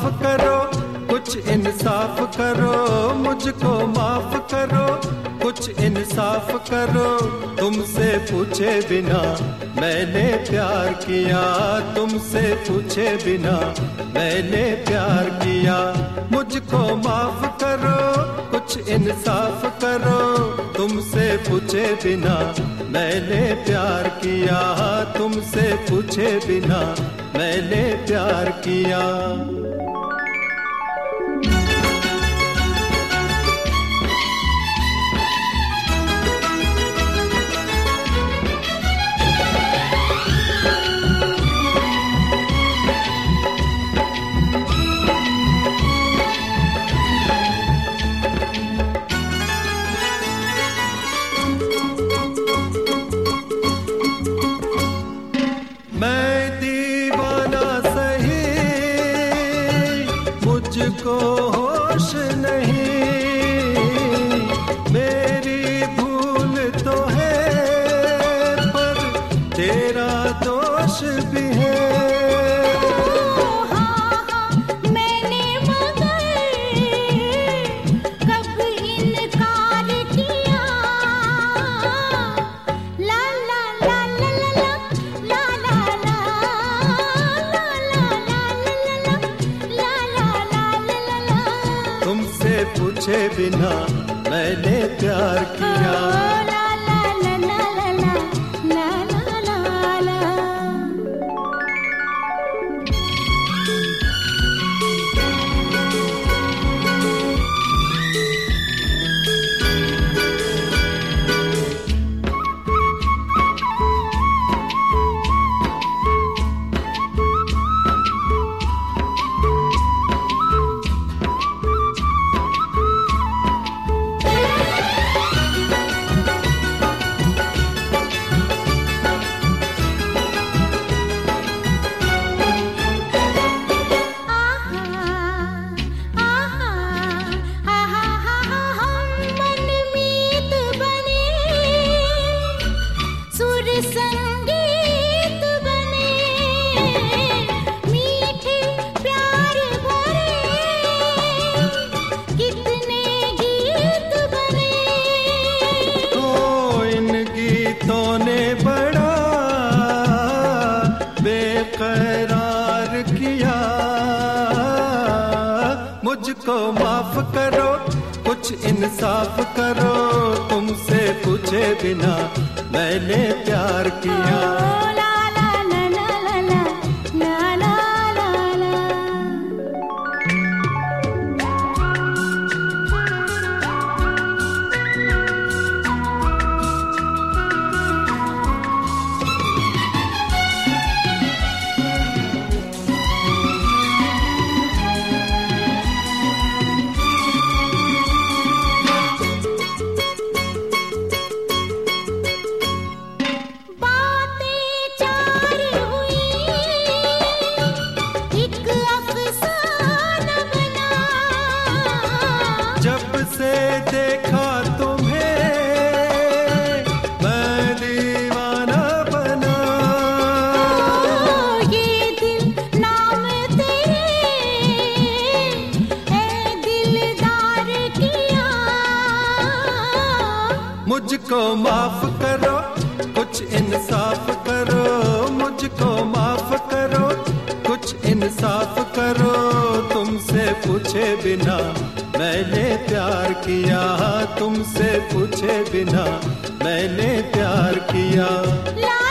करो, कुछ इंसाफ करो, मुझको माफ करो, कुछ इंसाफ करो। तुमसे पूछे बिना मैंने प्यार किया, तुमसे पूछे बिना मैंने प्यार किया। मुझको माफ करो, कुछ इंसाफ करो, तुमसे पूछे बिना मैंने प्यार किया, तुमसे पूछे बिना मैंने प्यार किया। मुझको होश नहीं, मेरी भूल तो है पर तेरा दोष भी है। मैंने मगर कब इनकार किया। ला ला ला ला ला ला ला ला तुमसे पूछे बिना मैंने प्यार किया। ला ला ला ला ला ला ला ला ला। संगीत बने, मीठे प्यार भरे, कितने गीत बने। तो इन गीतों ने बड़ा बेकरार किया। मुझको माफ करो, कुछ इंसाफ करो, तुमसे पूछे बिना मैंने प्यार किया। ला ला ला ला ला ला ला ला ला। जब से देखा तुम्हें मैं दीवाना बना। ये दिल नाम तेरे है दिलदार किया। मुझको माफ करो, कुछ इंसाफ करो, मुझको माफ करो, कुछ इंसाफ करो। तुमसे पूछे बिना मैंने प्यार किया, तुमसे पूछे बिना मैंने प्यार किया।